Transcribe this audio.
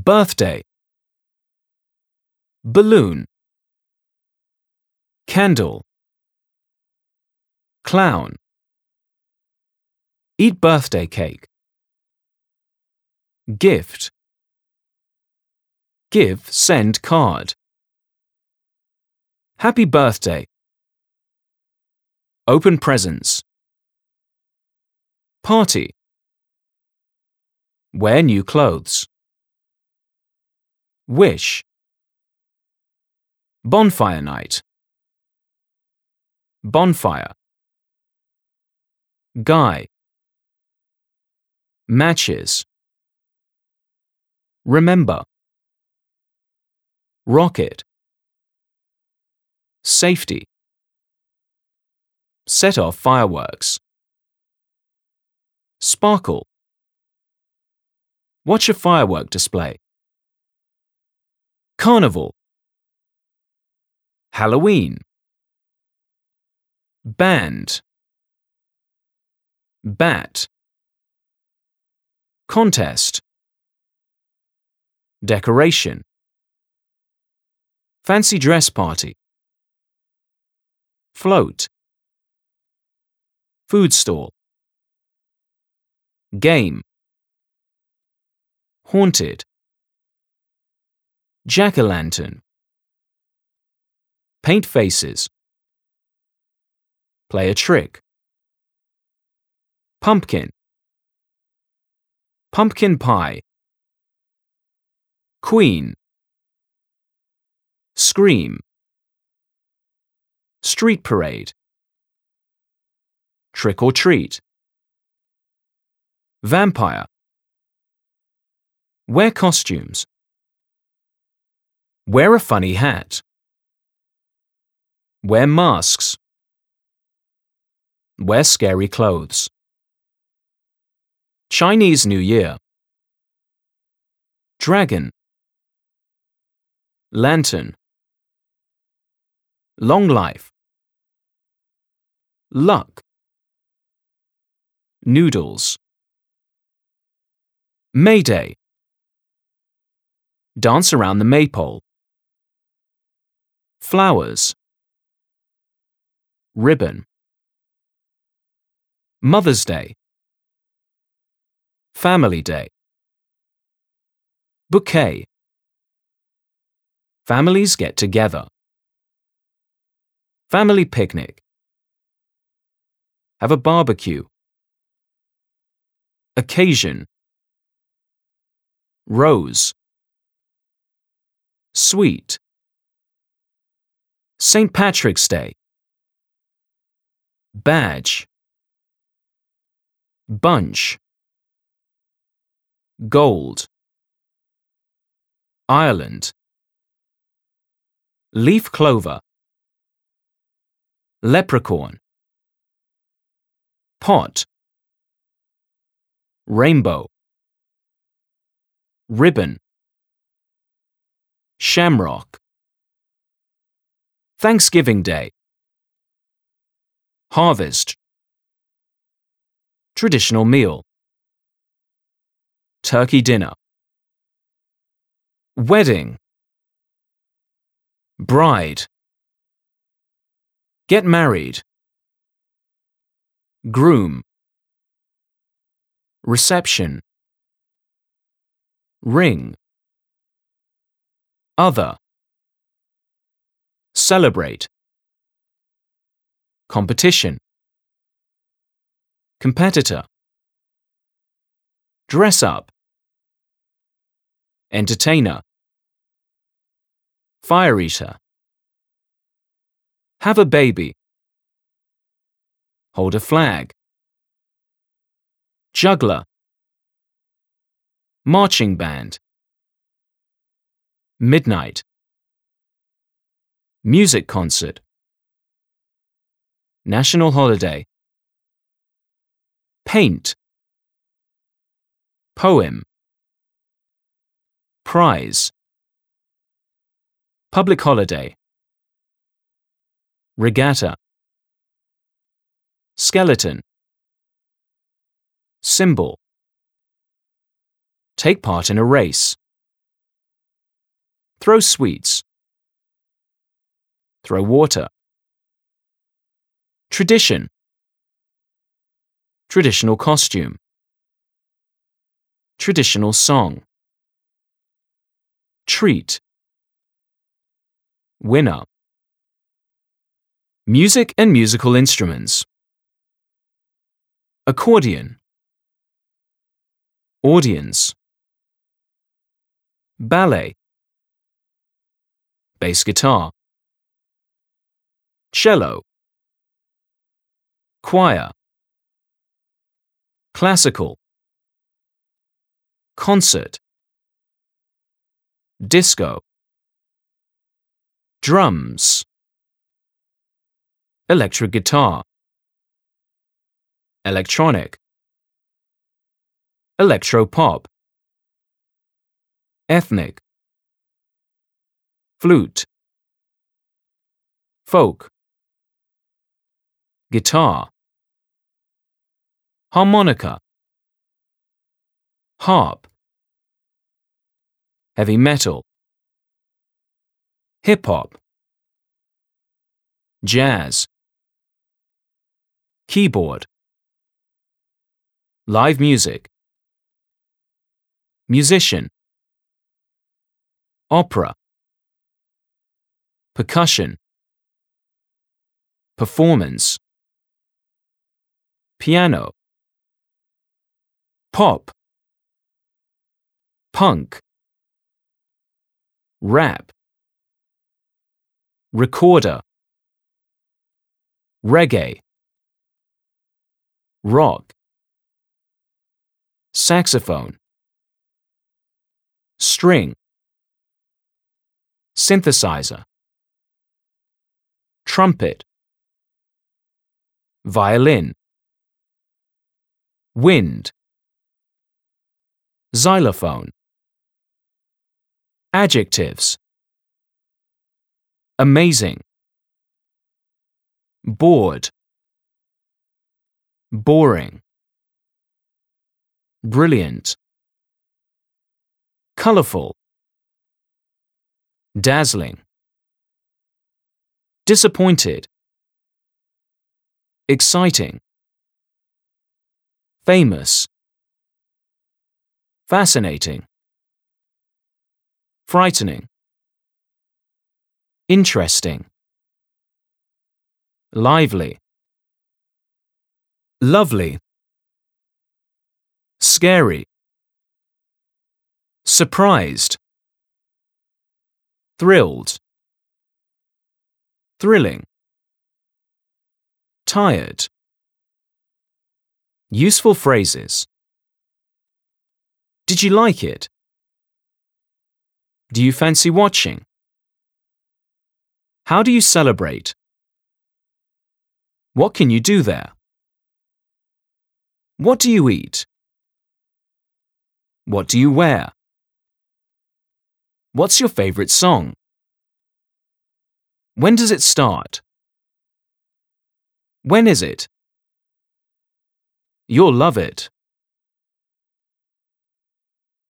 birthday, balloon, candle, clown, eat birthday cake, gift, give, send card, happy birthday, open presents, party, wear new clothes, wish, bonfire night, bonfire, guy, matches, remember, rocket, safety, set off fireworks, sparkle, watch a firework display, carnival, Halloween, band, bat, contest, decoration, fancy dress party, float, food stall, game, haunted, jack-o'-lantern, paint faces, play a trick, pumpkin, pumpkin pie, queen, scream, street parade, trick or treat, vampire, wear costumes, wear a funny hat, wear masks, wear scary clothes, Chinese New Year, dragon, lantern, long life, luck, noodles, May Day, dance around the maypole, flowers, ribbon, Mother's Day, Family Day, bouquet, families get together, family picnic, have a barbecue, occasion, rose, sweet, St. Patrick's Day, badge, bunch, gold, Ireland, leaf clover, leprechaun, pot, rainbow, ribbon, shamrock, Thanksgiving Day, harvest, traditional meal, turkey dinner, wedding, bride, get married, groom, reception, ring, other, celebrate, competition, competitor, dress up, entertainer, fire eater, have a baby, hold a flag, juggler, marching band, midnight, music concert, national holiday, paint, poem, prize, public holiday, regatta, skeleton, symbol, take part in a race, Throw sweets. Throw water. Tradition. Traditional costume. Traditional song. Treat. Winner. Music and musical instruments. Accordion. Audience. Ballet. Bass guitar. Cello. Choir. Classical. Concert. Disco. Drums. Electric guitar. Electronic. Electropop. Ethnic. Flute. Folk. Guitar. Harmonica. Harp. Heavy metal. Hip-hop. Jazz. Keyboard. Live music. Musician. Opera. Percussion. Performance. Piano. Pop. Punk. Rap. Recorder. Reggae. Rock. Saxophone. String. Synthesizer. Trumpet. Violin. Wind. Xylophone. Adjectives. Amazing. Bored. Boring. Brilliant. Colorful. Dazzling. Disappointed. Exciting. Famous. Fascinating. Frightening. Interesting. Lively. Lovely. Scary. Surprised. Thrilled. Thrilling. Tired. Useful phrases. Did you like it? Do you fancy watching? How do you celebrate? What can you do there? What do you eat? What do you wear? What's your favorite song? When does it start? When is it? You'll love it.